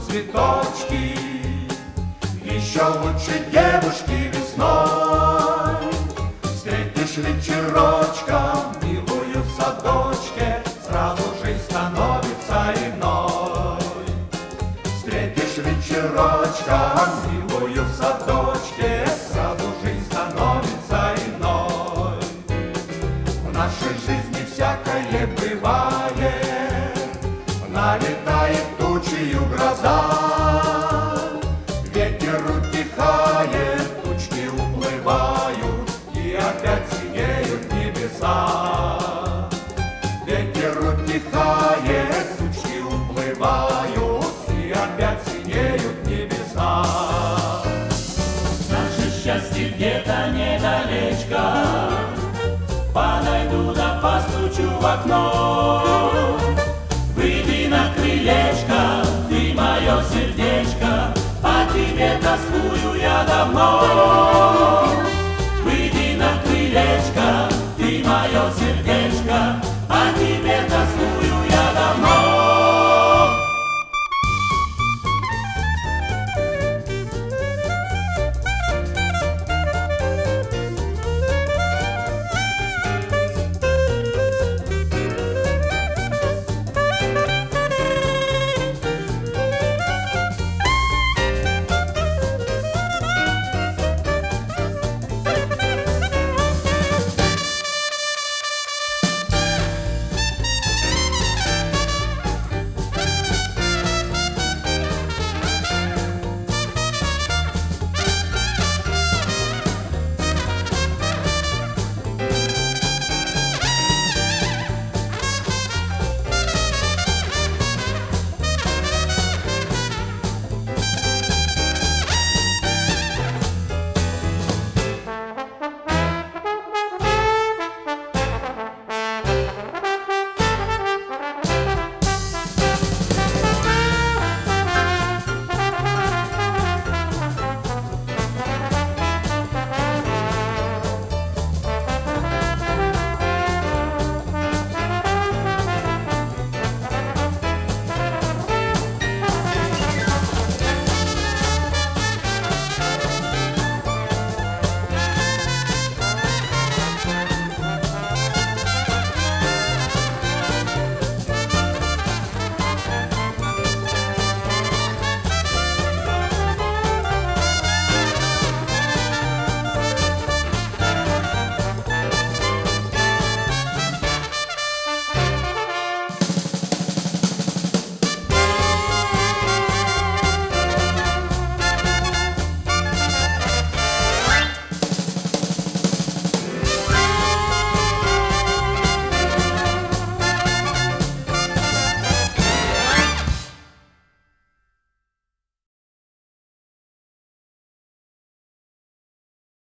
цветочки, еще лучше девушки весной. Встретишь вечерочком милую в садочке, сразу жизнь становится иной. Встретишь вечерочком милую в садочке, сразу жизнь становится иной. В нашей жизни всякое бывает, налетает тучью гроза, ветер утихает, тучки уплывают, и опять синеют небеса. Ветер утихает, тучки уплывают, и опять синеют небеса. Наше счастье где-то недалечко, подойду да постучу в окно. Выйди на крылечко, ты мое сердечко, по тебе тоскую я давно.